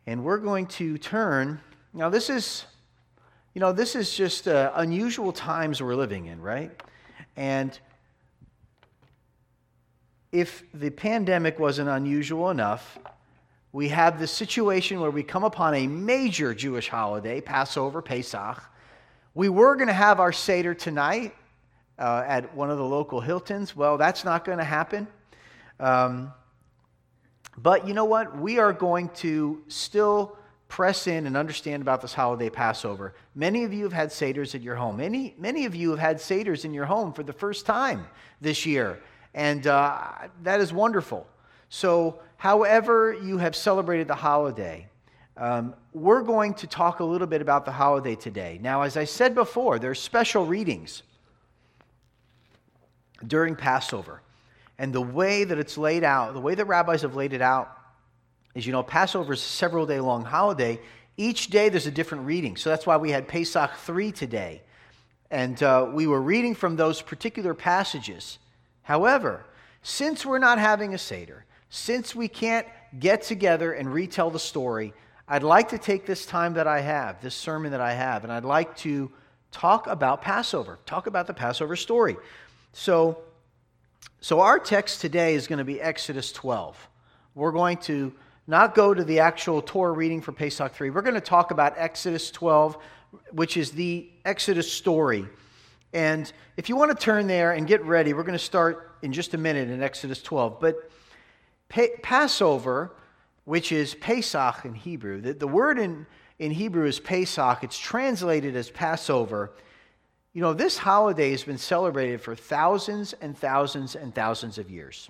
And we're going to turn. Now, this is just unusual times we're living in, right? And if the pandemic wasn't unusual enough, we have this situation where we come upon a major Jewish holiday, Passover, Pesach. We were going to have our Seder tonight at one of the local Hiltons. Well, that's not going to happen. But you know what? We are going to still press in and understand about this holiday, Passover. Many of you have had Seders at your home. Many of you have had Seders in your home for the first time this year. And that is wonderful. So, however you have celebrated the holiday, we're going to talk a little bit about the holiday today. Now, as I said before, there's special readings during Passover. And the way that it's laid out, the way that rabbis have laid it out, is, Passover is a several-day-long holiday. Each day there's a different reading. So that's why we had Pesach 3 today. And we were reading from those particular passages. However, since we're not having a Seder, since we can't get together and retell the story, I'd like to take this time that I have, this sermon that I have, and I'd like to talk about Passover, talk about the Passover story. So our text today is going to be Exodus 12. We're going to not go to the actual Torah reading for Pesach 3. We're going to talk about Exodus 12, which is the Exodus story. And if you want to turn there and get ready, we're going to start in just a minute in Exodus 12. But Passover, which is Pesach in Hebrew, the word in Hebrew is Pesach. It's translated as Passover. This holiday has been celebrated for thousands and thousands and thousands of years.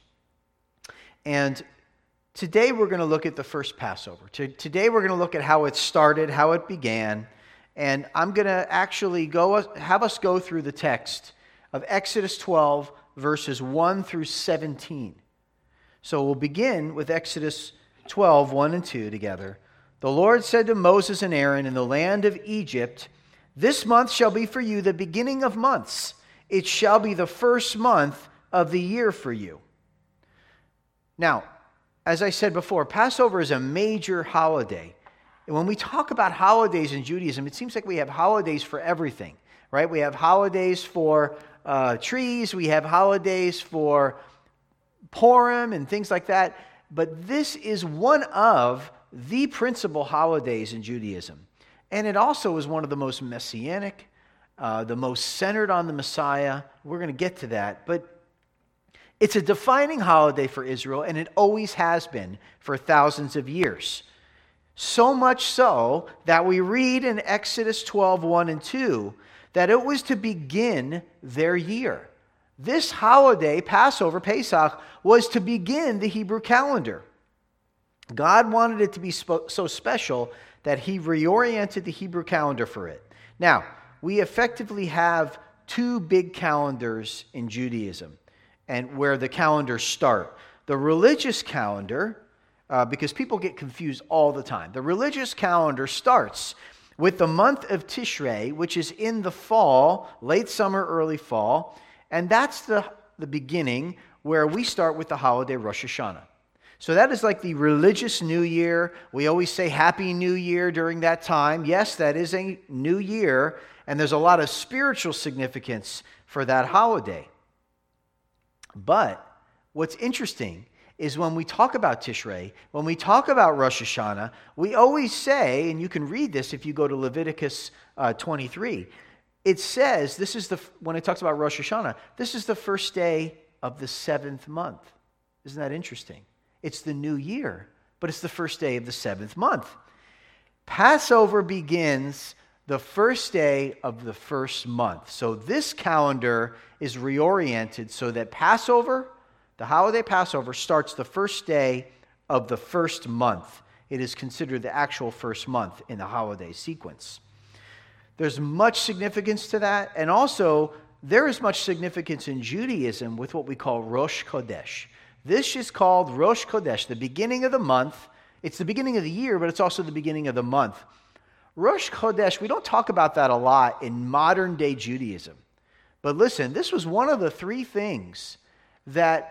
And today we're going to look at the first Passover. Today we're going to look at how it started, how it began. And I'm going to actually have us go through the text of Exodus 12, verses 1 through 17. So we'll begin with Exodus 12, 1 and 2 together. The Lord said to Moses and Aaron in the land of Egypt, "This month shall be for you the beginning of months. It shall be the first month of the year for you." Now, as I said before, Passover is a major holiday. And when we talk about holidays in Judaism, it seems like we have holidays for everything, right? We have holidays for trees, we have holidays for Purim and things like that. But this is one of the principal holidays in Judaism. And it also is one of the most messianic, the most centered on the Messiah. We're going to get to that. But it's a defining holiday for Israel, and it always has been for thousands of years. So much so that we read in Exodus 12, 1 and 2, that it was to begin their year. This holiday, Passover, Pesach, was to begin the Hebrew calendar. God wanted it to be so special that he reoriented the Hebrew calendar for it. Now, we effectively have two big calendars in Judaism, and where the calendars start. The religious calendar, because people get confused all the time. The religious calendar starts with the month of Tishrei, which is in the fall, late summer, early fall, and that's the beginning where we start with the holiday Rosh Hashanah. So that is like the religious New Year. We always say Happy New Year during that time. Yes, that is a new year, and there's a lot of spiritual significance for that holiday. But what's interesting is when we talk about Tishrei, when we talk about Rosh Hashanah, we always say, and you can read this if you go to Leviticus 23, it says, when it talks about Rosh Hashanah, this is the first day of the 7th month. Isn't that interesting? It's the new year, but it's the first day of the 7th month. Passover begins the first day of the first month. So this calendar is reoriented so that Passover, the holiday Passover, starts the first day of the first month. It is considered the actual first month in the holiday sequence. There's much significance to that, and also there is much significance in Judaism with what we call Rosh Chodesh. This is called Rosh Chodesh, the beginning of the month. It's the beginning of the year, but it's also the beginning of the month. Rosh Chodesh, we don't talk about that a lot in modern day Judaism. But listen, this was one of the three things that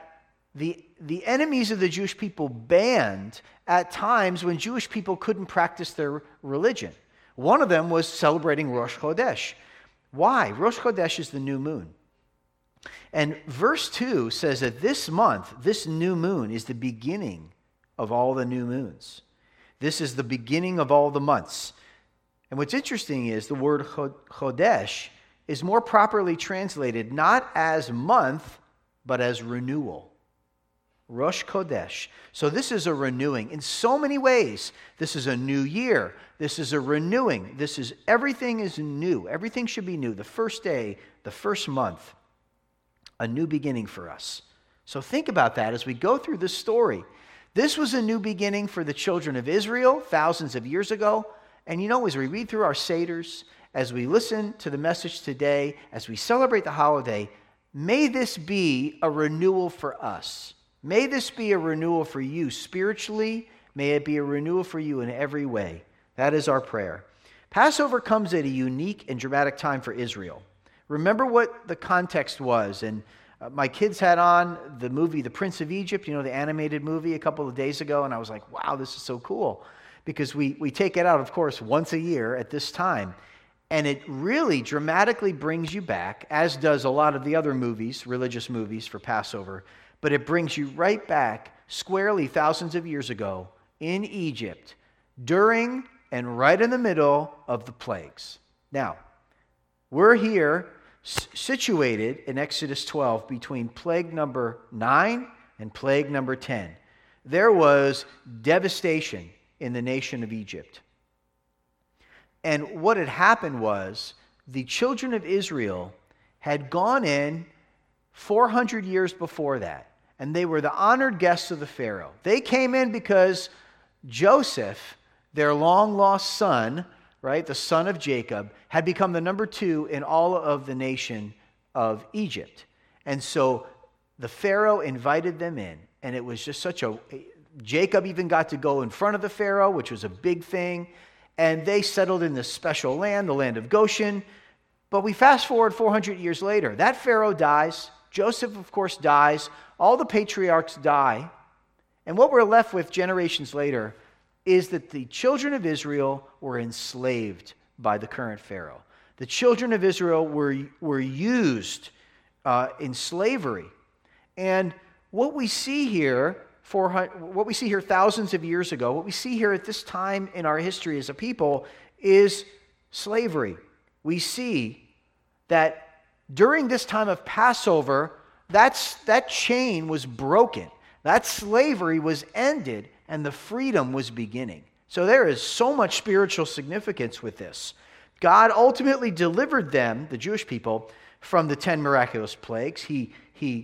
the enemies of the Jewish people banned at times when Jewish people couldn't practice their religion. One of them was celebrating Rosh Chodesh. Why? Rosh Chodesh is the new moon. And verse 2 says that this month, this new moon, is the beginning of all the new moons. This is the beginning of all the months. And what's interesting is the word Chodesh is more properly translated not as month, but as renewal. Rosh Chodesh. So this is a renewing. In so many ways, this is a new year. This is a renewing. Everything is new. Everything should be new. The first day, the first month, a new beginning for us. So think about that as we go through this story. This was a new beginning for the children of Israel thousands of years ago. And as we read through our Seders, as we listen to the message today, as we celebrate the holiday, may this be a renewal for us. May this be a renewal for you spiritually. May it be a renewal for you in every way. That is our prayer. Passover comes at a unique and dramatic time for Israel. Remember what the context was. And my kids had on the movie The Prince of Egypt, the animated movie a couple of days ago. And I was like, wow, this is so cool. Because we take it out, of course, once a year at this time. And it really dramatically brings you back, as does a lot of the other movies, religious movies for Passover. But it brings you right back squarely thousands of years ago in Egypt during and right in the middle of the plagues. Now, we're here situated in Exodus 12 between plague number 9 and plague number 10. There was devastation in the nation of Egypt. And what had happened was the children of Israel had gone in 400 years before that. And they were the honored guests of the Pharaoh. They came in because Joseph, their long-lost son, right, the son of Jacob, had become the number 2 in all of the nation of Egypt. And so the Pharaoh invited them in. And it was just Jacob even got to go in front of the Pharaoh, which was a big thing. And they settled in this special land, the land of Goshen. But we fast forward 400 years later. That Pharaoh dies. Joseph, of course, dies. All the patriarchs die. And what we're left with generations later is that the children of Israel were enslaved by the current Pharaoh. The children of Israel were used in slavery. And what we see here thousands of years ago, what we see here at this time in our history as a people is slavery. We see that during this time of Passover, that chain was broken. That slavery was ended, and the freedom was beginning. So there is so much spiritual significance with this. God ultimately delivered them, the Jewish people, from the 10 miraculous plagues. He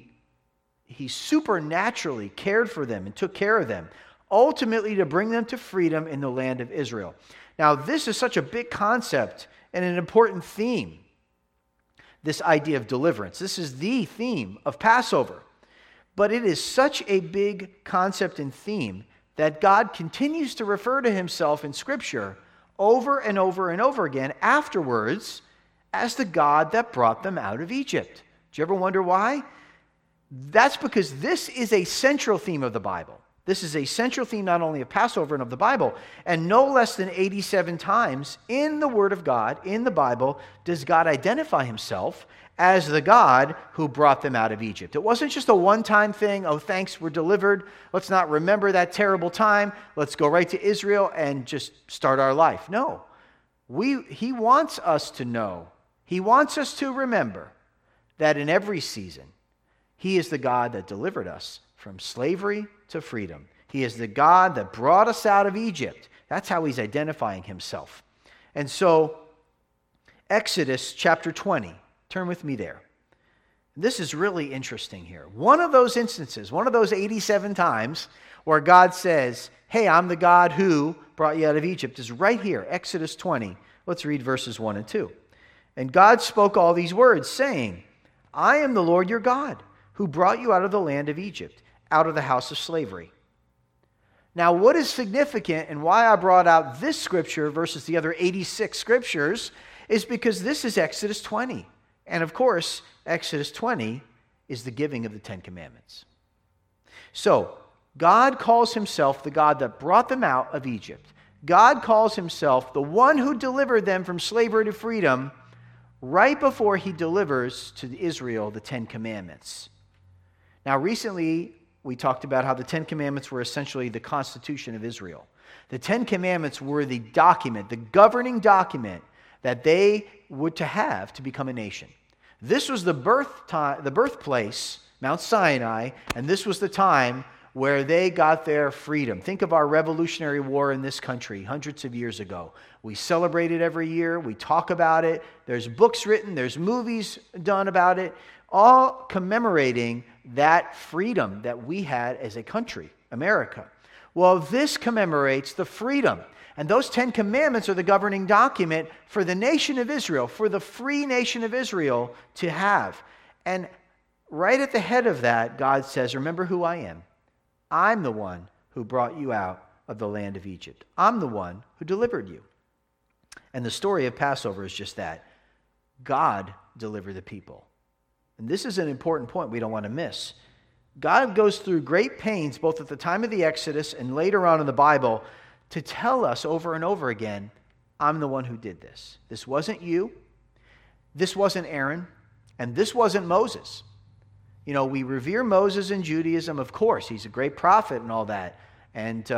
supernaturally cared for them and took care of them, ultimately to bring them to freedom in the land of Israel. Now, this is such a big concept and an important theme, this idea of deliverance. This is the theme of Passover. But it is such a big concept and theme that God continues to refer to himself in Scripture over and over and over again afterwards as the God that brought them out of Egypt. Do you ever wonder why? That's because this is a central theme of the Bible. This is a central theme not only of Passover and of the Bible, and no less than 87 times in the Word of God, in the Bible, does God identify himself as the God who brought them out of Egypt. It wasn't just a one-time thing, oh, thanks, we're delivered. Let's not remember that terrible time. Let's go right to Israel and just start our life. No. He wants us to know. He wants us to remember that in every season, he is the God that delivered us from slavery to freedom. He is the God that brought us out of Egypt. That's how he's identifying himself. And so, Exodus chapter 20. Turn with me there. This is really interesting here. One of those instances, one of those 87 times where God says, hey, I'm the God who brought you out of Egypt, is right here, Exodus 20. Let's read verses 1 and 2. And God spoke all these words, saying, I am the Lord your God, who brought you out of the land of Egypt, out of the house of slavery. Now, what is significant and why I brought out this scripture versus the other 86 scriptures is because this is Exodus 20. And of course, Exodus 20 is the giving of the Ten Commandments. So, God calls himself the God that brought them out of Egypt. God calls himself the one who delivered them from slavery to freedom right before he delivers to Israel the Ten Commandments. Now, recently, we talked about how the Ten Commandments were essentially the Constitution of Israel. The Ten Commandments were the document, the governing document that they were to have to become a nation. This was the birthplace, Mount Sinai, and this was the time where they got their freedom. Think of our Revolutionary War in this country hundreds of years ago. We celebrate it every year. We talk about it. There's books written. There's movies done about it, all commemorating that freedom that we had as a country, America. Well, this commemorates the freedom. And those 10 commandments are the governing document for the nation of Israel, for the free nation of Israel to have. And right at the head of that, God says, remember who I am. I'm the one who brought you out of the land of Egypt. I'm the one who delivered you. And the story of Passover is just that. God delivered the people. And this is an important point we don't want to miss. God goes through great pains, both at the time of the Exodus and later on in the Bible, to tell us over and over again, I'm the one who did this. This wasn't you. This wasn't Aaron. And this wasn't Moses. You know, we revere Moses in Judaism, of course. He's a great prophet and all that. And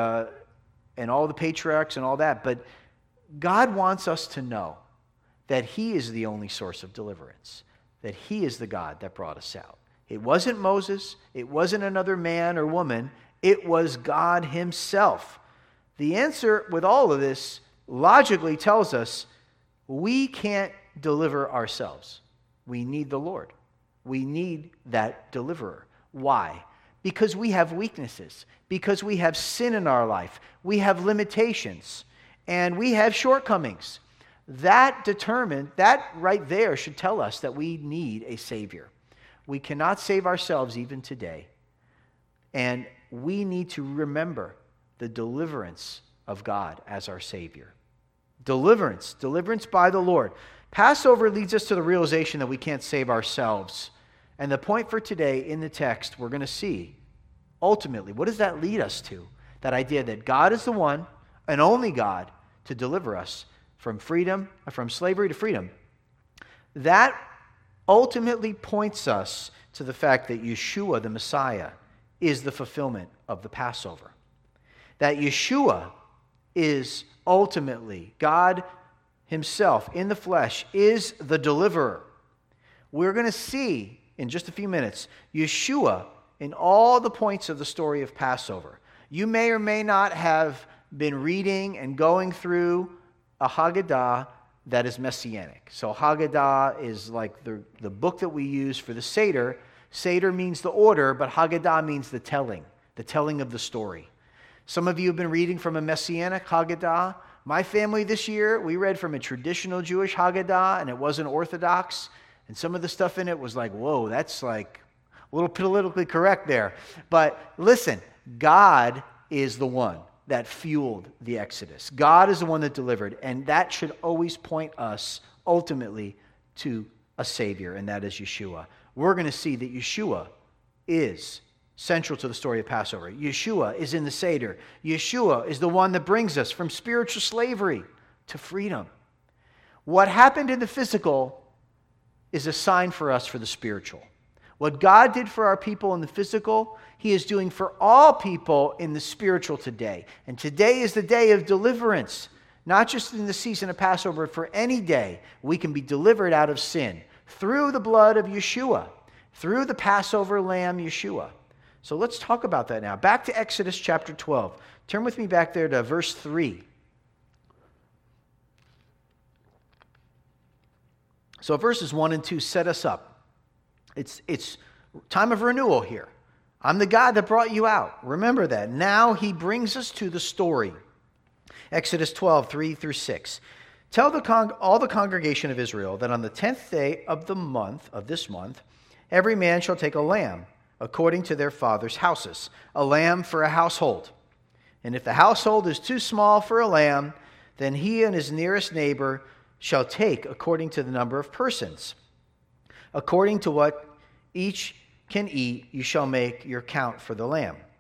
all the patriarchs and all that. But God wants us to know that he is the only source of deliverance. That he is the God that brought us out. It wasn't Moses. It wasn't another man or woman. It was God himself. The answer with all of this logically tells us we can't deliver ourselves. We need the Lord. We need that deliverer. Why? Because we have weaknesses. Because we have sin in our life. We have limitations. And we have shortcomings. That right there should tell us that we need a Savior. We cannot save ourselves even today. And we need to remember the deliverance of God as our Savior. Deliverance by the Lord. Passover leads us to the realization that we can't save ourselves. And the point for today in the text, we're going to see, ultimately, what does that lead us to? That idea that God is the one and only God to deliver us from slavery to freedom. That ultimately points us to the fact that Yeshua, the Messiah, is the fulfillment of the Passover. That Yeshua is ultimately God himself in the flesh, is the deliverer. We're going to see in just a few minutes Yeshua in all the points of the story of Passover. You may or may not have been reading and going through a Haggadah that is messianic. So Haggadah is like the book that we use for the Seder. Seder means the order, but Haggadah means the telling of the story. Some of you have been reading from a messianic Haggadah. My family this year, we read from a traditional Jewish Haggadah, and it wasn't Orthodox. And some of the stuff in it was like, whoa, that's like a little politically correct there. But listen, God is the one that fueled the Exodus. God is the one that delivered, and that should always point us ultimately to a Savior, and that is Yeshua. We're going to see that Yeshua is central to the story of Passover. Yeshua is in the Seder. Yeshua is the one that brings us from spiritual slavery to freedom. What happened in the physical is a sign for us for the spiritual. What God did for our people in the physical, he is doing for all people in the spiritual today. And today is the day of deliverance. Not just in the season of Passover, but for any day we can be delivered out of sin through the blood of Yeshua, through the Passover lamb Yeshua. So let's talk about that now. Back to Exodus chapter 12. Turn with me back there to verse 3. So verses 1 and 2 set us up. It's time of renewal here. I'm the God that brought you out. Remember that. Now he brings us to the story. Exodus 12, 3 through 6. Tell all the congregation of Israel that on the 10th day of this month, every man shall take a lamb, according to their father's houses, a lamb for a household. And if the household is too small for a lamb, then he and his nearest neighbor shall take according to the number of persons. According to what each can eat, you shall make your count for the lamb.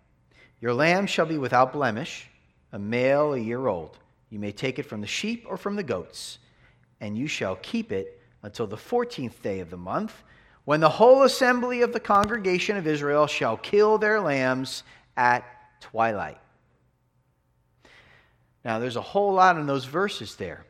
Your lamb shall be without blemish, a male 1 year old. You may take it from the sheep or from the goats, and you shall keep it until the 14th day of the month, when the whole assembly of the congregation of Israel shall kill their lambs at twilight. Now, there's a whole lot in those verses there.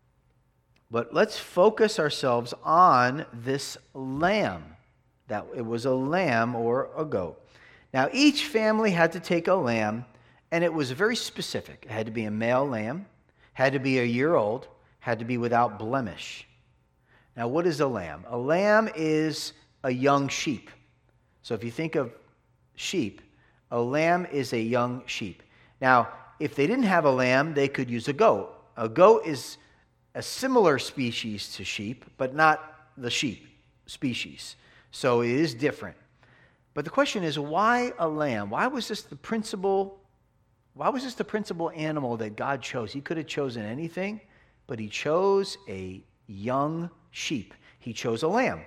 But let's focus ourselves on this lamb. That it was a lamb or a goat. Now, each family had to take a lamb, and it was very specific. It had to be a male lamb, had to be 1 year old, had to be without blemish. Now, what is a lamb? A lamb is a young sheep. So if you think of sheep, a lamb is a young sheep. Now, if they didn't have a lamb, they could use a goat. A goat is a similar species to sheep, but not the sheep species. So it is different. But the question is, why a lamb? Why was this the principal animal that God chose? He could have chosen anything, but he chose a young sheep. He chose a lamb.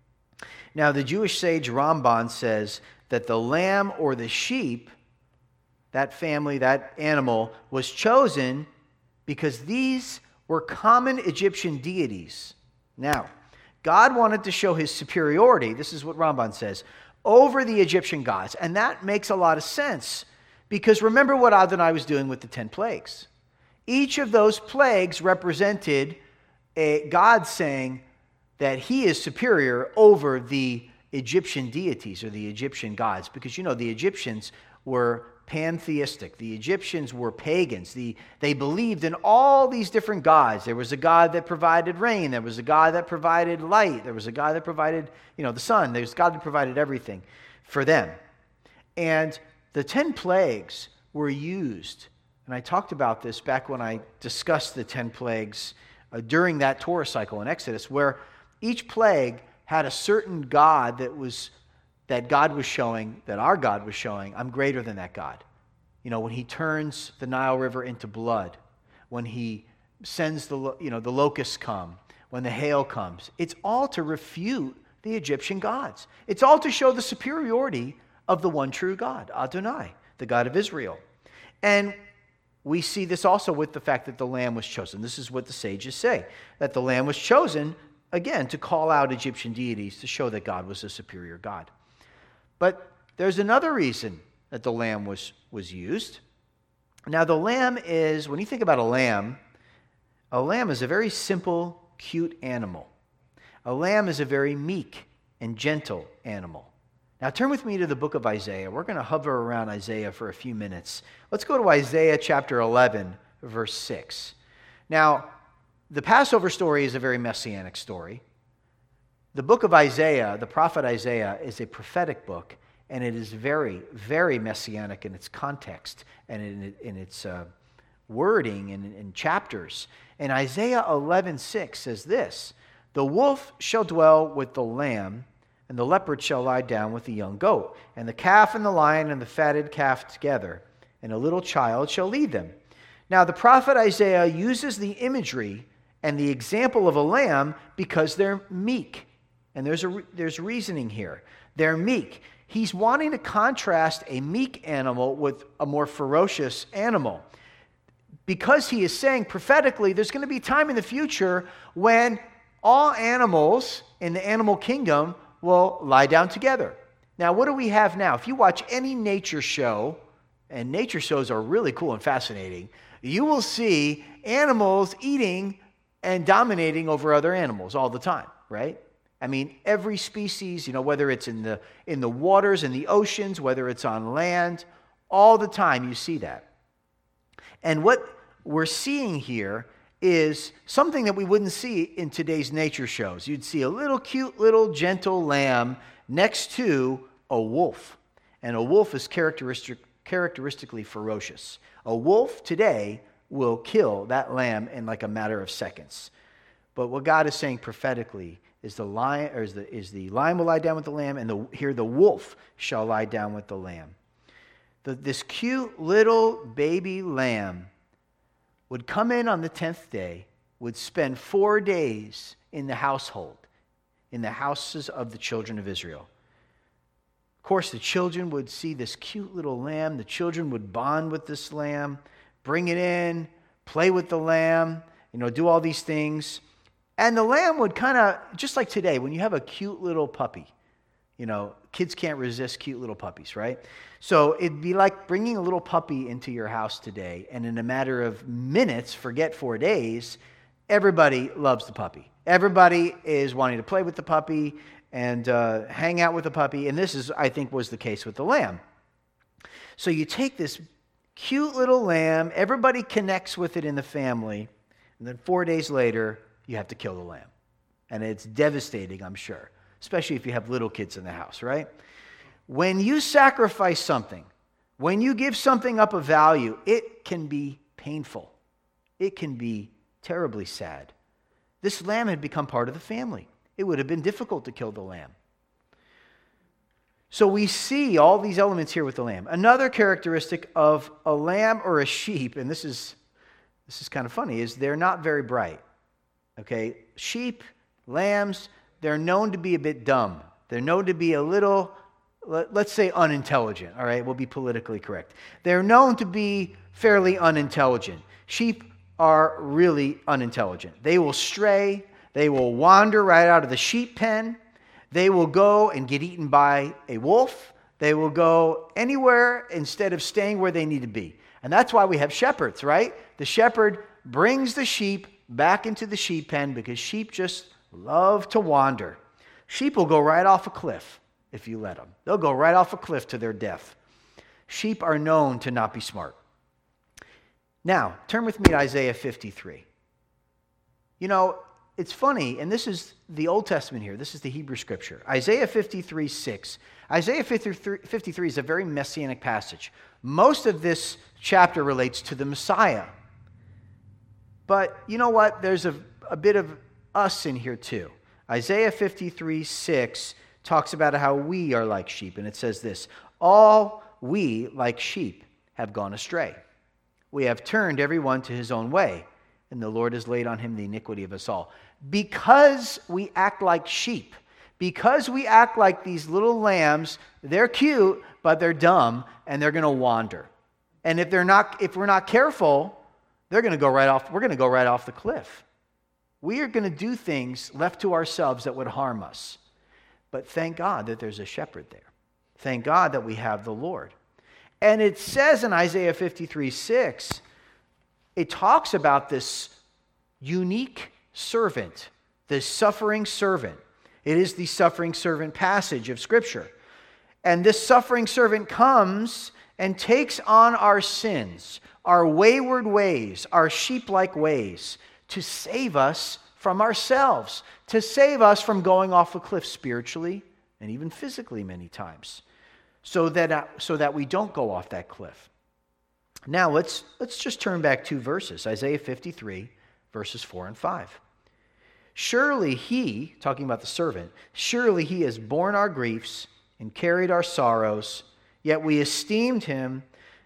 Now, the Jewish sage Ramban says that the lamb or the sheep, that family, that animal, was chosen because these were common Egyptian deities. Now, God wanted to show his superiority, this is what Ramban says, over the Egyptian gods. And that makes a lot of sense, because remember what Adonai was doing with the 10 plagues. Each of those plagues represented God saying that he is superior over the Egyptian deities or the Egyptian gods, because the Egyptians were pantheistic. The Egyptians were pagans. They believed in all these different gods. There was a god that provided rain. There was a god that provided light. There was a god that provided, the sun. There's a god that provided everything for them. And the 10 plagues were used, and I talked about this back when I discussed the 10 plagues during that Torah cycle in Exodus, where each plague had a certain god that God was showing, that our God was showing, I'm greater than that God. When he turns the Nile River into blood, when he sends the locusts come, when the hail comes, it's all to refute the Egyptian gods. It's all to show the superiority of the one true God, Adonai, the God of Israel. And we see this also with the fact that the lamb was chosen. This is what the sages say, that the lamb was chosen, again, to call out Egyptian deities, to show that God was a superior God. But there's another reason that the lamb was used. Now, the lamb is, when you think about a lamb is a very simple, cute animal. A lamb is a very meek and gentle animal. Now, turn with me to the book of Isaiah. We're going to hover around Isaiah for a few minutes. Let's go to Isaiah chapter 11, verse 6. Now, the Passover story is a very messianic story. The book of Isaiah, the prophet Isaiah, is a prophetic book, and it is very, very messianic in its context and in its wording and in chapters. And Isaiah 11:6 says this, "The wolf shall dwell with the lamb, and the leopard shall lie down with the young goat, and the calf and the lion and the fatted calf together, and a little child shall lead them." Now, the prophet Isaiah uses the imagery and the example of a lamb because they're meek. And there's reasoning here. They're meek. He's wanting to contrast a meek animal with a more ferocious animal, because he is saying prophetically there's going to be a time in the future when all animals in the animal kingdom will lie down together. Now, what do we have now? If you watch any nature show, and nature shows are really cool and fascinating, you will see animals eating and dominating over other animals all the time, right? I mean, every species, whether it's in the waters, in the oceans, whether it's on land, all the time you see that. And what we're seeing here is something that we wouldn't see in today's nature shows. You'd see a little cute, little gentle lamb next to a wolf. And a wolf is characteristically ferocious. A wolf today will kill that lamb in like a matter of seconds. But what God is saying prophetically is the lion will lie down with the lamb, and here the wolf shall lie down with the lamb. This cute little baby lamb would come in on the 10th day, would spend 4 days in the household, in the houses of the children of Israel. course, the children would see this cute little lamb. The children would bond with this lamb, bring it in, play with the lamb, do all these things. And the lamb would kind of, just like today, when you have a cute little puppy, kids can't resist cute little puppies, right? So it'd be like bringing a little puppy into your house today, and in a matter of minutes, forget 4 days, everybody loves the puppy. Everybody is wanting to play with the puppy and hang out with the puppy, and this I think, was the case with the lamb. So you take this cute little lamb, everybody connects with it in the family, and then 4 days later, you have to kill the lamb. And it's devastating, I'm sure, especially if you have little kids in the house, right? When you sacrifice something, when you give something up of value, it can be painful. It can be terribly sad. This lamb had become part of the family. It would have been difficult to kill the lamb. So we see all these elements here with the lamb. Another characteristic of a lamb or a sheep, and this is kind of funny, is they're not very bright. Okay? Sheep, lambs, they're known to be a bit dumb. They're known to be a little, let's say, unintelligent. All right? We'll be politically correct. They're known to be fairly unintelligent. Sheep are really unintelligent. They will stray. They will wander right out of the sheep pen. They will go and get eaten by a wolf. They will go anywhere instead of staying where they need to be. And that's why we have shepherds, right? The shepherd brings the sheep back into the sheep pen because sheep just love to wander. Sheep will go right off a cliff if you let them. They'll go right off a cliff to their death. Sheep are known to not be smart. Now, turn with me to Isaiah 53. It's funny, and this is the Old Testament here. This is the Hebrew Scripture. Isaiah 53:6. Isaiah 53 is a very messianic passage. Most of this chapter relates to the Messiah. But you know what? There's a bit of us in here too. Isaiah 53:6 talks about how we are like sheep, and it says this: all we, like sheep, have gone astray. We have turned everyone to his own way, and the Lord has laid on him the iniquity of us all. Because we act like sheep, because we act like these little lambs, they're cute, but they're dumb, and they're going to wander. And if we're not careful, we're going to go right off the cliff. We are going to do things left to ourselves that would harm us. But thank God that there's a shepherd there. Thank God that we have the Lord. And it says in Isaiah 53:6, it talks about this unique servant, this suffering servant. It is the suffering servant passage of Scripture. And this suffering servant comes and takes on our sins, our wayward ways, our sheep-like ways, to save us from ourselves, to save us from going off a cliff spiritually and even physically many times, so that we don't go off that cliff. Now, let's just turn back 2 verses, Isaiah 53, verses 4 and 5. Surely he, talking about the servant, surely he has borne our griefs and carried our sorrows, yet we esteemed him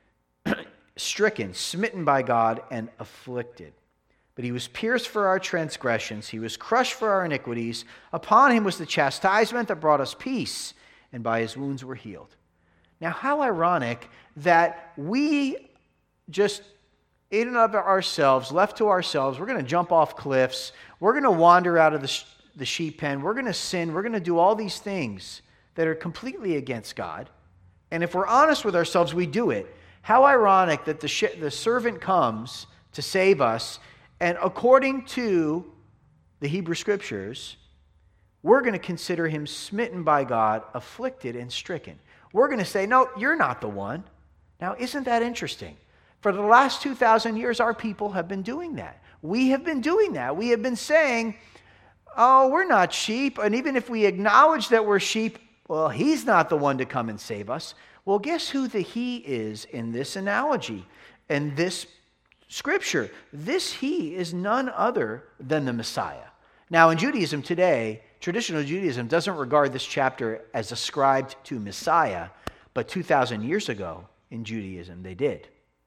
stricken, smitten by God, and afflicted. But he was pierced for our transgressions, he was crushed for our iniquities. Upon him was the chastisement that brought us peace, and by his wounds we're healed. Now, how ironic that we just, in and of ourselves, left to ourselves, we're going to jump off cliffs, we're going to wander out of the sheep pen, we're going to sin, we're going to do all these things that are completely against God. And if we're honest with ourselves, we do it. How ironic that the servant comes to save us, and according to the Hebrew Scriptures, we're going to consider him smitten by God, afflicted, and stricken. We're going to say, no, you're not the one. Now, isn't that interesting? For the last 2,000 years, our people have been doing that. We have been doing that. We have been saying, oh, we're not sheep. And even if we acknowledge that we're sheep, well, he's not the one to come and save us. Well, guess who the he is in this analogy and this scripture? This he is none other than the Messiah. Now, in Judaism today, traditional Judaism doesn't regard this chapter as ascribed to Messiah, but 2,000 years ago in Judaism, they did.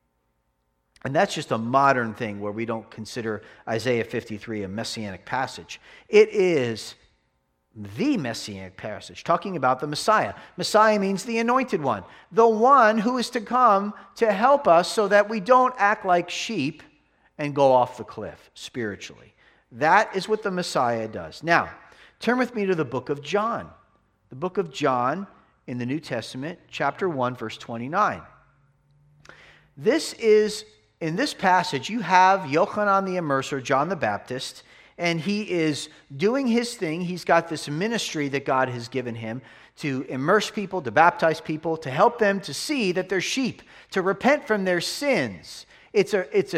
And that's just a modern thing where we don't consider Isaiah 53 a messianic passage. It is the messianic passage, talking about the Messiah. Messiah means the anointed one, the one who is to come to help us so that we don't act like sheep and go off the cliff spiritually. That is what the Messiah does. Now, turn with me to the book of John. The book of John in the New Testament, chapter 1, verse 29. In this passage, you have Yochanan the Immerser, John the Baptist, and he is doing his thing. He's got this ministry that God has given him to immerse people, to baptize people, to help them to see that they're sheep, to repent from their sins. It's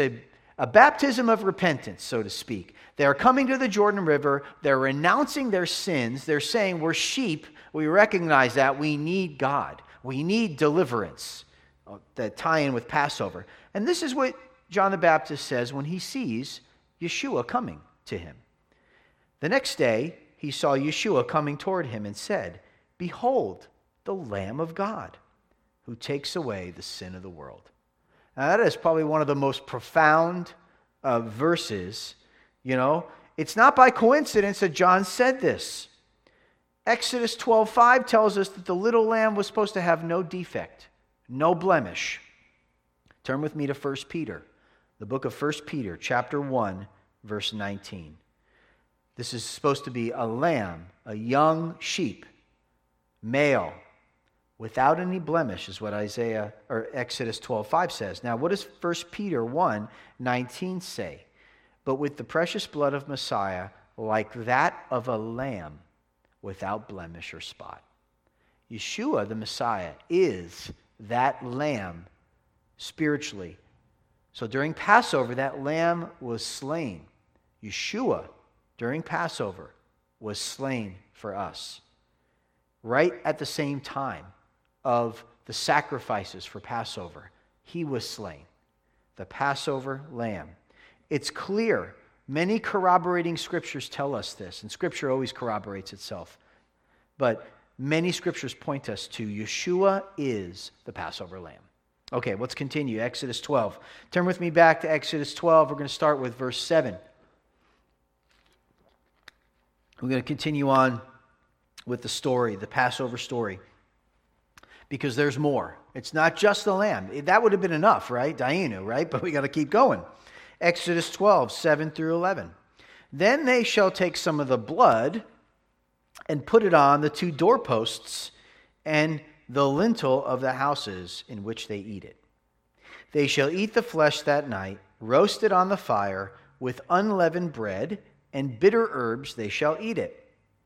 a baptism of repentance, so to speak. They're coming to the Jordan River. They're renouncing their sins. They're saying, we're sheep. We recognize that. We need God. We need deliverance. That tie in with Passover. And this is what John the Baptist says when he sees Yeshua coming to him. The next day, he saw Yeshua coming toward him and said, "Behold, the Lamb of God, who takes away the sin of the world." Now, that is probably one of the most profound verses. You know, it's not by coincidence that John said this. Exodus 12:5 tells us that the little lamb was supposed to have no defect, no blemish. Turn with me to 1 Peter, the book of 1 Peter, chapter 1, verse 19. This is supposed to be a lamb, a young sheep, male, without any blemish, is what Exodus 12:5 says. Now, what does 1 Peter 1:19 say? But with the precious blood of Messiah, like that of a lamb, without blemish or spot. Yeshua, the Messiah, is that lamb spiritually. So during Passover, that lamb was slain. Yeshua, during Passover, was slain for us. Right at the same time of the sacrifices for Passover, he was slain. The Passover lamb. It's clear. Many corroborating scriptures tell us this, and scripture always corroborates itself. But many scriptures point us to Yeshua is the Passover lamb. Okay, let's continue. Exodus 12. Turn with me back to Exodus 12. We're going to start with verse 7. We're going to continue on with the story, the Passover story, because there's more. It's not just the lamb. That would have been enough, right? Dainu, right? But we got to keep going. Exodus 12, 7 through 11. Then they shall take some of the blood and put it on the two doorposts and the lintel of the houses in which they eat it. They shall eat the flesh that night, roasted on the fire, with unleavened bread, and bitter herbs they shall eat it.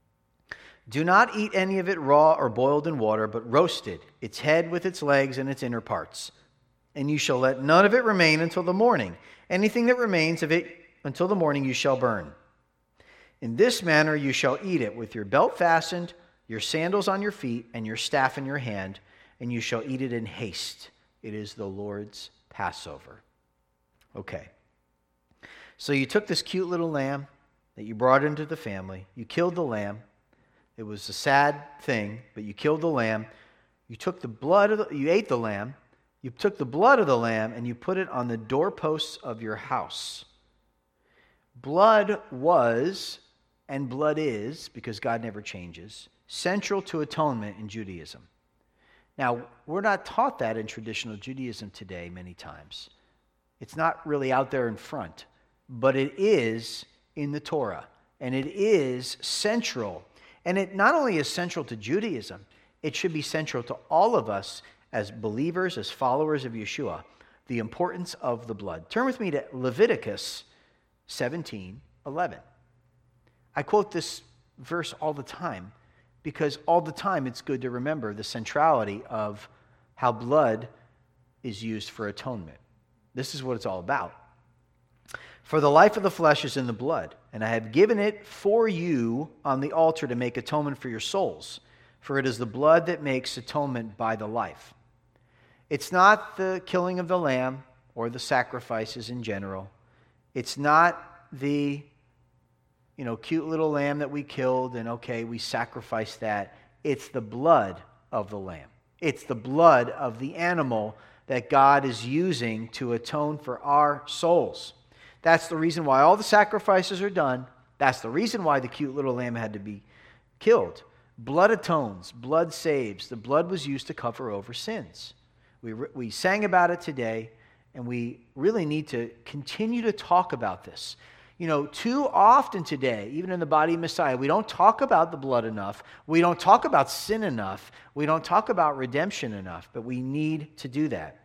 Do not eat any of it raw or boiled in water, but roasted, its head with its legs and its inner parts. And you shall let none of it remain until the morning. Anything that remains of it until the morning you shall burn. In this manner you shall eat it, with your belt fastened, your sandals on your feet, and your staff in your hand, and you shall eat it in haste. It is the Lord's Passover. Okay. So you took this cute little lamb that you brought into the family. You killed the lamb. It was a sad thing, but you killed the lamb. You took the blood you ate the lamb. You took the blood of the lamb and you put it on the doorposts of your house. Blood was, and blood is, because God never changes, central to atonement in Judaism. Now, we're not taught that in traditional Judaism today many times. It's not really out there in front, but it is in the Torah, and it is central. And it not only is central to Judaism, it should be central to all of us as believers, as followers of Yeshua, the importance of the blood. Turn with me to Leviticus 17:11. I quote this verse all the time because all the time it's good to remember the centrality of how blood is used for atonement. This is what it's all about. For the life of the flesh is in the blood, and I have given it for you on the altar to make atonement for your souls. For it is the blood that makes atonement by the life. It's not the killing of the lamb or the sacrifices in general. It's not the, cute little lamb that we killed and, we sacrificed that. It's the blood of the lamb. It's the blood of the animal that God is using to atone for our souls. That's the reason why all the sacrifices are done. That's the reason why the cute little lamb had to be killed. Blood atones, blood saves. The blood was used to cover over sins. We sang about it today, and we really need to continue to talk about this. You know, too often today, even in the body of Messiah, we don't talk about the blood enough. We don't talk about sin enough. We don't talk about redemption enough, but we need to do that.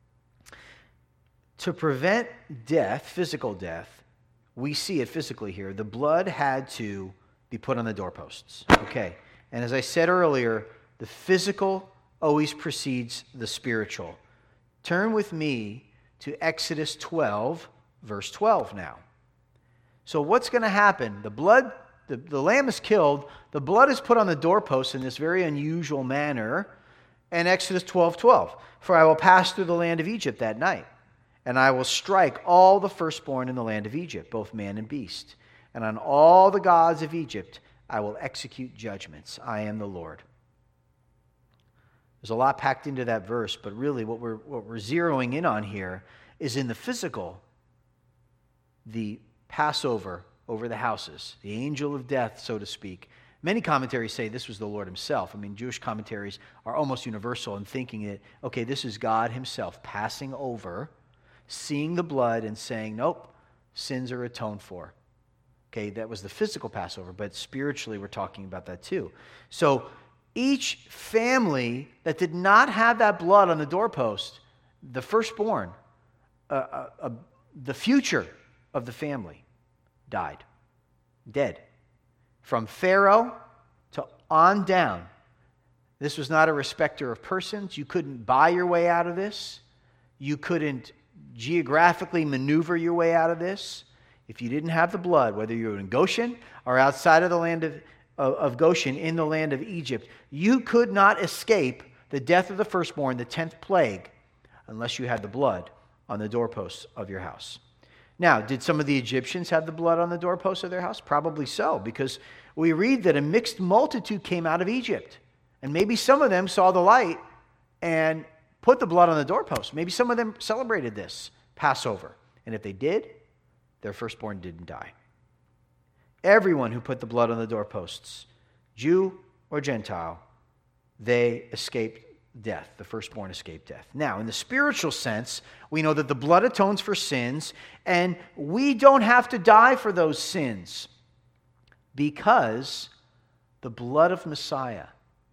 To prevent death, physical death, we see it physically here. The blood had to be put on the doorposts. Okay. And as I said earlier, the physical always precedes the spiritual. Turn with me to Exodus 12, verse 12 now. So what's going to happen? The lamb is killed. The blood is put on the doorpost in this very unusual manner. And Exodus 12:12. For I will pass through the land of Egypt that night, and I will strike all the firstborn in the land of Egypt, both man and beast. And on all the gods of Egypt I will execute judgments. I am the Lord. There's a lot packed into that verse, but really what we're zeroing in on here is in the physical, the Passover over the houses, the angel of death, so to speak. Many commentaries say this was the Lord himself. I mean, Jewish commentaries are almost universal in thinking that, okay, this is God himself passing over, seeing the blood and saying, nope, sins are atoned for. Okay, that was the physical Passover, but spiritually we're talking about that too. So each family that did not have that blood on the doorpost, the firstborn, the future of the family, died, dead. From Pharaoh to on down. This was not a respecter of persons. You couldn't buy your way out of this. You couldn't geographically maneuver your way out of this. If you didn't have the blood, whether you were in Goshen or outside of the land of Goshen in the land of Egypt, you could not escape the death of the firstborn, the 10th plague, unless you had the blood on the doorposts of your house. Now, did some of the Egyptians have the blood on the doorposts of their house? Probably so, because we read that a mixed multitude came out of Egypt. And maybe some of them saw the light and put the blood on the doorpost. Maybe some of them celebrated this Passover. And if they did, their firstborn didn't die. Everyone who put the blood on the doorposts, Jew or Gentile, they escaped death. The firstborn escaped death. Now, in the spiritual sense, we know that the blood atones for sins, and we don't have to die for those sins because the blood of Messiah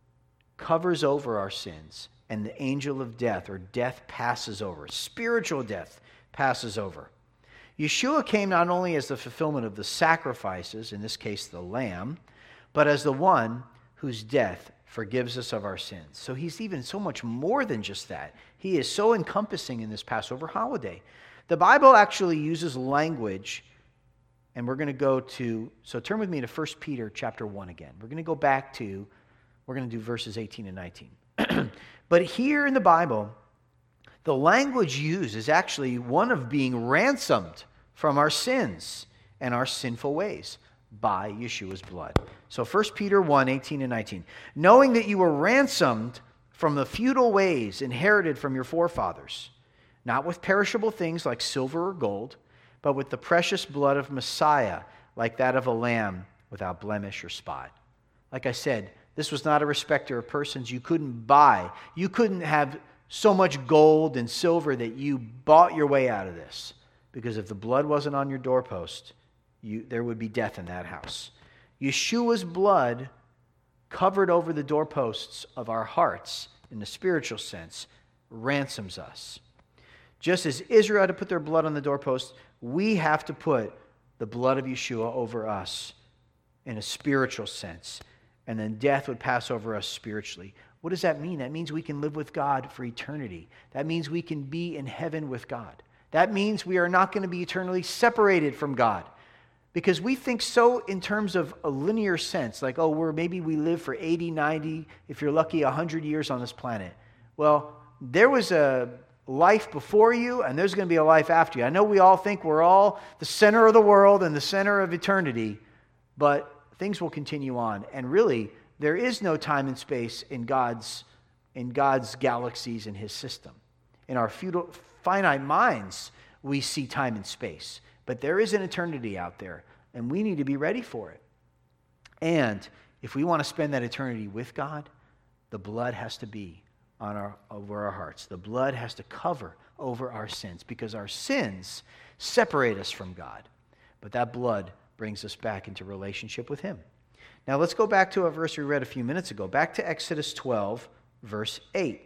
covers over our sins, and the angel of death, or death, passes over. Spiritual death passes over. Yeshua came not only as the fulfillment of the sacrifices, in this case the lamb, but as the one whose death forgives us of our sins. So he's even so much more than just that. He is so encompassing in this Passover holiday. The Bible actually uses language, and we're going to go to, so turn with me to 1 Peter chapter 1 again. We're going to do verses 18 and 19. But here in the Bible, the language used is actually one of being ransomed from our sins and our sinful ways by Yeshua's blood. So 1 Peter 1, 18 and 19. Knowing that you were ransomed from the futile ways inherited from your forefathers, not with perishable things like silver or gold, but with the precious blood of Messiah, like that of a lamb without blemish or spot. Like I said, this was not a respecter of persons. You couldn't buy. You couldn't have so much gold and silver that you bought your way out of this. Because if the blood wasn't on your doorpost, there would be death in that house. Yeshua's blood covered over the doorposts of our hearts, in the spiritual sense, ransoms us. Just as Israel had to put their blood on the doorpost, we have to put the blood of Yeshua over us in a spiritual sense. And then death would pass over us spiritually. What does that mean? That means we can live with God for eternity. That means we can be in heaven with God. That means we are not going to be eternally separated from God. Because we think so in terms of a linear sense, like, maybe we live for 80, 90, if you're lucky, 100 years on this planet. Well, there was a life before you, and there's going to be a life after you. I know we all think we're all the center of the world and the center of eternity, but things will continue on. And really, there is no time and space in God's galaxies and his system. In our finite minds, we see time and space. But there is an eternity out there, and we need to be ready for it. And if we want to spend that eternity with God, the blood has to be over our hearts. The blood has to cover over our sins, because our sins separate us from God. But that blood brings us back into relationship with him. Now let's go back to a verse we read a few minutes ago, back to Exodus 12, verse 8.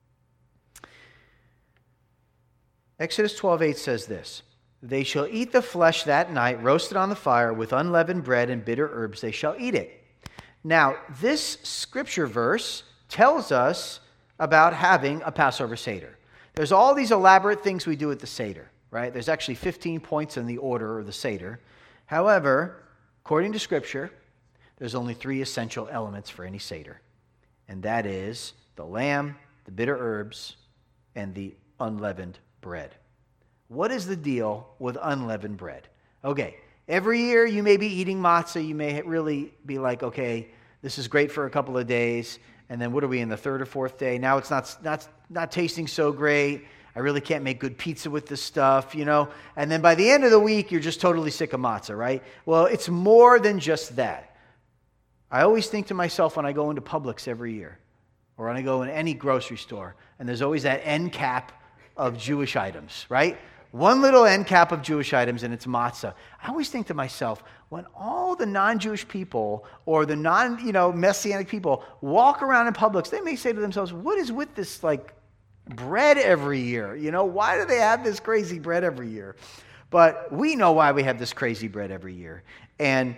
Exodus 12:8 says this, "They shall eat the flesh that night, roasted on the fire, with unleavened bread and bitter herbs they shall eat it." Now, this scripture verse tells us about having a Passover Seder. There's all these elaborate things we do at the Seder, right? There's actually 15 points in the order of the Seder. However, according to Scripture, there's only 3 essential elements for any Seder. And that is the lamb, the bitter herbs, and the unleavened bread. What is the deal with unleavened bread? Okay, every year you may be eating matzah. You may really be like, okay, this is great for a couple of days. And then what are we in the 3rd or 4th day? Now it's not tasting so great. I really can't make good pizza with this stuff, you know. And then by the end of the week, you're just totally sick of matzah, right? Well, it's more than just that. I always think to myself when I go into Publix every year, or when I go in any grocery store, and there's always that end cap of Jewish items, right? One little end cap of Jewish items, and it's matzah. I always think to myself, when all the non-Jewish people or the Messianic people walk around in Publix, they may say to themselves, what is with this, bread every year? Why do they have this crazy bread every year? But we know why we have this crazy bread every year. And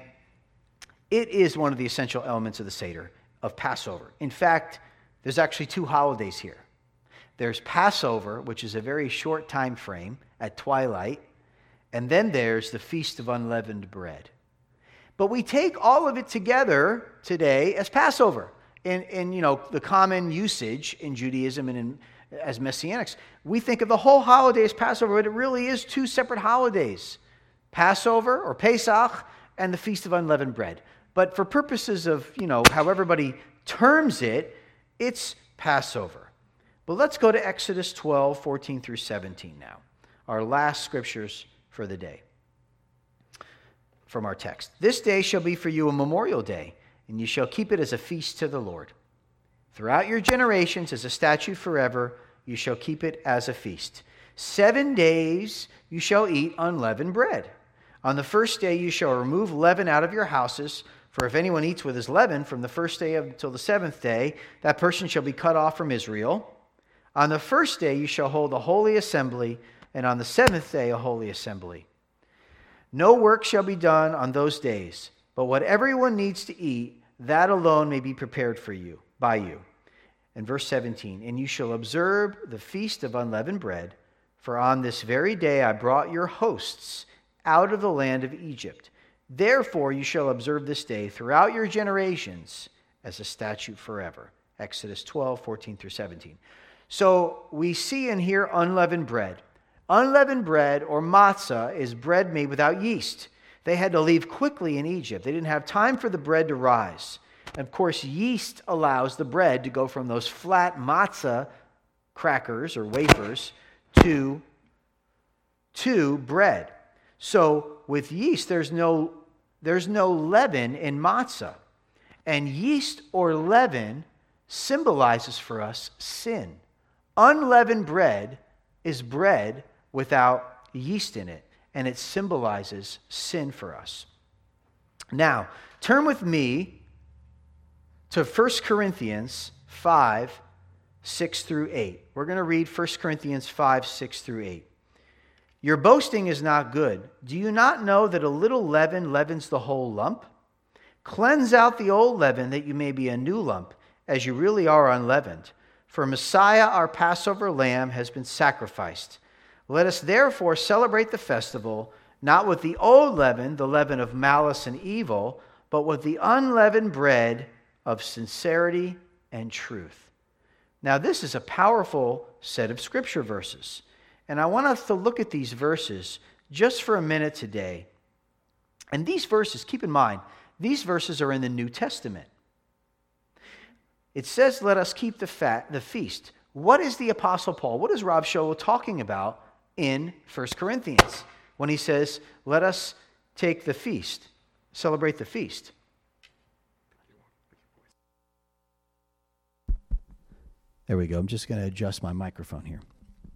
it is one of the essential elements of the Seder, of Passover. In fact, there's actually 2 holidays here. There's Passover, which is a very short time frame at twilight, and then there's the Feast of Unleavened Bread. But we take all of it together today as Passover. In the common usage in Judaism and as Messianics, we think of the whole holiday as Passover, but it really is 2 separate holidays. Passover, or Pesach, and the Feast of Unleavened Bread. But for purposes of, how everybody terms it, it's Passover. But let's go to Exodus 12, 14 through 17 now, our last scriptures for the day from our text. "This day shall be for you a memorial day, and you shall keep it as a feast to the Lord. Throughout your generations, as a statute forever, you shall keep it as a feast. 7 days you shall eat unleavened bread. On the first day you shall remove leaven out of your houses, for if anyone eats with his leaven from the first day until the 7th day, that person shall be cut off from Israel. On the first day you shall hold a holy assembly, and on the 7th day a holy assembly. No work shall be done on those days, but what everyone needs to eat, that alone may be prepared for you, by you." And verse 17, "And you shall observe the feast of unleavened bread, for on this very day I brought your hosts out of the land of Egypt. Therefore you shall observe this day throughout your generations as a statute forever." Exodus 12, 14 through 17. So we see in here unleavened bread. Unleavened bread, or matzah, is bread made without yeast. They had to leave quickly in Egypt. They didn't have time for the bread to rise. And of course, yeast allows the bread to go from those flat matzah crackers or wafers to bread. So with yeast, there's no leaven in matzah. And yeast or leaven symbolizes for us sin. Unleavened bread is bread without yeast in it, and it symbolizes sin for us. Now, turn with me to 1 Corinthians 5, 6 through 8. We're going to read 1 Corinthians 5, 6 through 8. "Your boasting is not good. Do you not know that a little leaven leavens the whole lump? Cleanse out the old leaven that you may be a new lump, as you really are unleavened. For Messiah, our Passover lamb, has been sacrificed. Let us therefore celebrate the festival, not with the old leaven, the leaven of malice and evil, but with the unleavened bread of sincerity and truth." Now, this is a powerful set of scripture verses. And I want us to look at these verses just for a minute today. And these verses, keep in mind, these verses are in the New Testament. It says, let us keep the feast. What is the Apostle Paul, what is Rob Scholl talking about in 1 Corinthians when he says, let us take the feast, celebrate the feast? There we go. I'm just going to adjust my microphone here.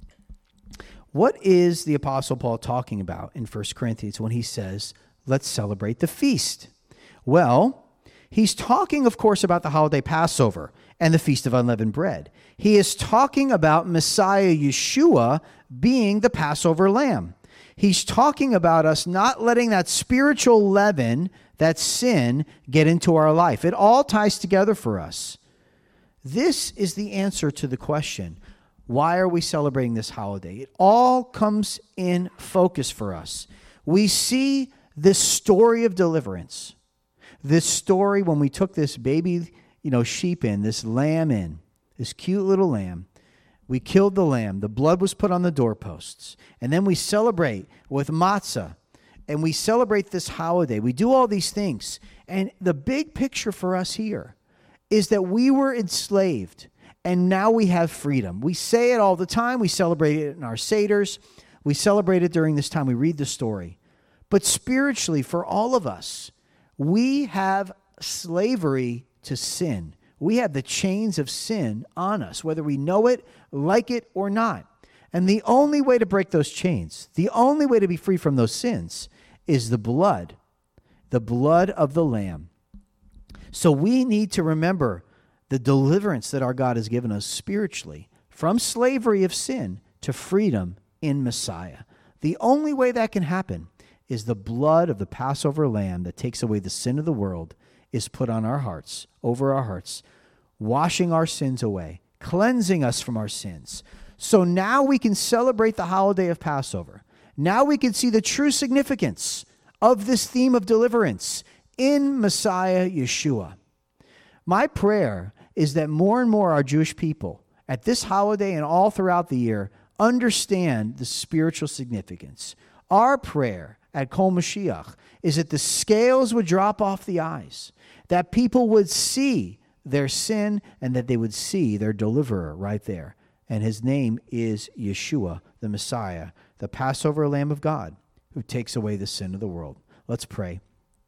What is the Apostle Paul talking about in 1 Corinthians when he says, let's celebrate the feast? Well, he's talking, of course, about the holiday Passover and the Feast of Unleavened Bread. He is talking about Messiah Yeshua being the Passover lamb. He's talking about us not letting that spiritual leaven, that sin, get into our life. It all ties together for us. This is the answer to the question, why are we celebrating this holiday? It all comes in focus for us. We see this story of deliverance. This story when we took this baby, sheep in, this lamb in, this cute little lamb. We killed the lamb. The blood was put on the doorposts. And then we celebrate with matzah. And we celebrate this holiday. We do all these things. And the big picture for us here is that we were enslaved. And now we have freedom. We say it all the time. We celebrate it in our seders. We celebrate it during this time. We read the story. But spiritually, for all of us, we have slavery to sin. We have the chains of sin on us, whether we know it, like it, or not. And the only way to break those chains, the only way to be free from those sins, is the blood of the Lamb. So we need to remember the deliverance that our God has given us spiritually from slavery of sin to freedom in Messiah. The only way that can happen is the blood of the Passover lamb that takes away the sin of the world is put on our hearts, over our hearts, washing our sins away, cleansing us from our sins. So now we can celebrate the holiday of Passover. Now we can see the true significance of this theme of deliverance in Messiah Yeshua. My prayer is that more and more our Jewish people at this holiday and all throughout the year understand the spiritual significance. Our prayer at Kol Mashiach is that the scales would drop off the eyes, that people would see their sin and that they would see their deliverer right there. And his name is Yeshua, the Messiah, the Passover Lamb of God, who takes away the sin of the world. Let's pray.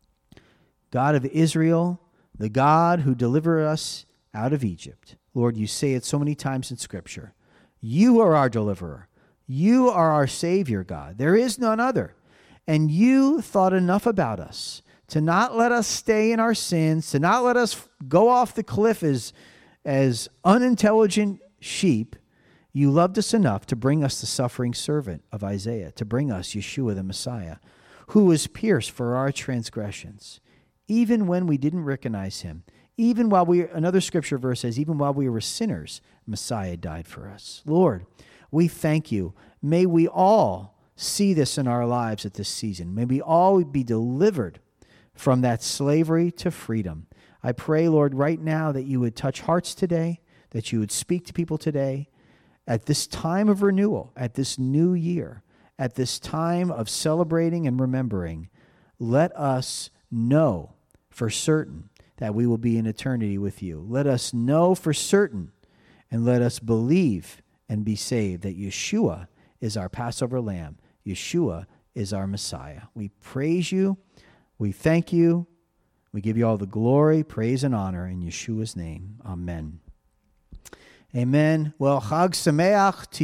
God of Israel, the God who delivered us out of Egypt. Lord, you say it so many times in Scripture. You are our deliverer. You are our Savior, God. There is none other. And you thought enough about us to not let us stay in our sins, to not let us go off the cliff as unintelligent sheep. You loved us enough to bring us the suffering servant of Isaiah, to bring us Yeshua the Messiah, who was pierced for our transgressions. Even when we didn't recognize him, even while another scripture verse says, even while we were sinners, Messiah died for us. Lord, we thank you. May we all see this in our lives at this season. May we all be delivered from that slavery to freedom. I pray, Lord, right now that you would touch hearts today, that you would speak to people today at this time of renewal, at this new year, at this time of celebrating and remembering. Let us know for certain that we will be in eternity with you. Let us know for certain and let us believe and be saved that Yeshua is our Passover lamb. Yeshua is our Messiah. We praise you. We thank you. We give you all the glory, praise, and honor in Yeshua's name. Amen. Amen. Well, Chag Sameach to